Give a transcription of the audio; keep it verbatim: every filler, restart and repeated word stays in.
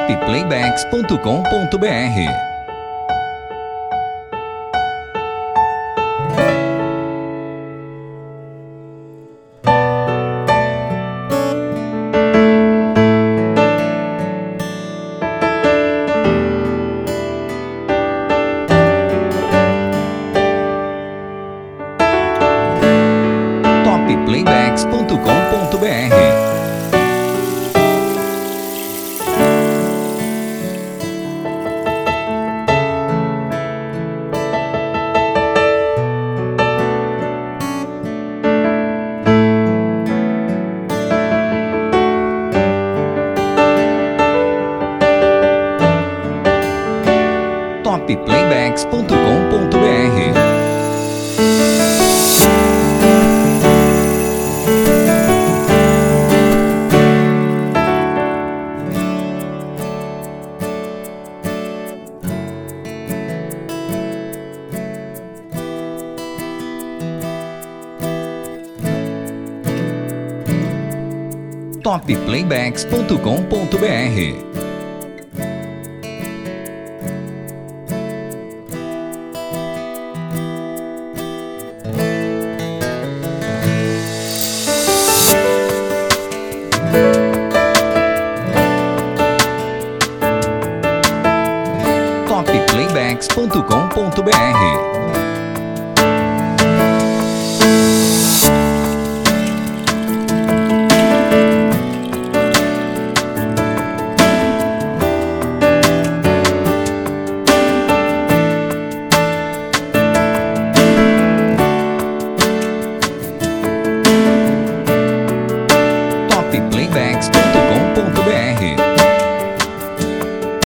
topplaybacks ponto com ponto br. topplaybacks ponto com ponto br. topplaybacks ponto com ponto br. topplaybacks ponto com ponto br. topplaybacks ponto com ponto br.